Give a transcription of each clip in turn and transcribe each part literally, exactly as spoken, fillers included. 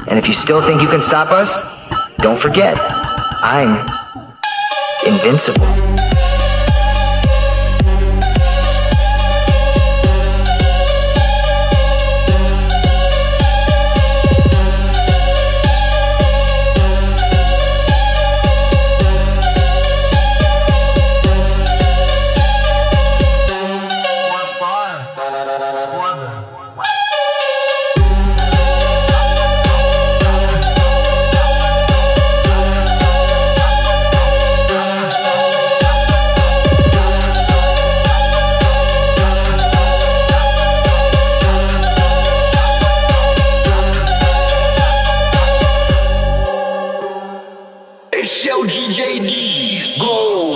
And if you still think you can stop us, don't forget, I'm invincible. Esse é o D J Disco.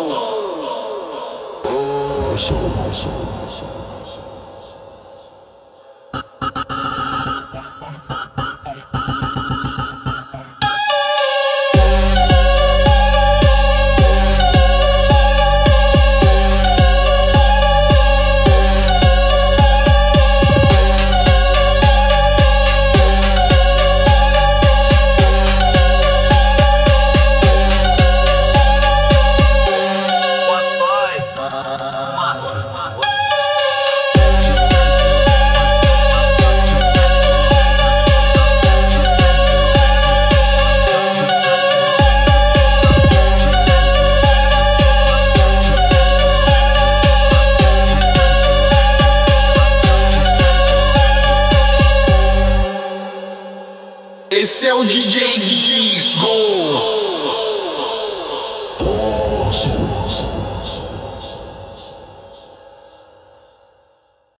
Esse é o D J Disco.